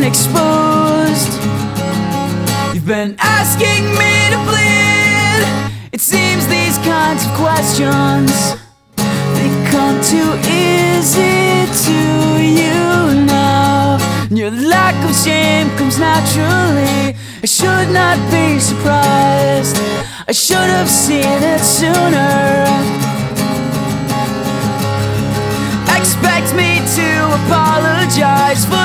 exposed. You've been asking me to plead. It seems these kinds of questions, they come too easy to you now. Your lack of shame comes naturally. I should not be surprised. I should have seen it sooner. Expect me to apologize for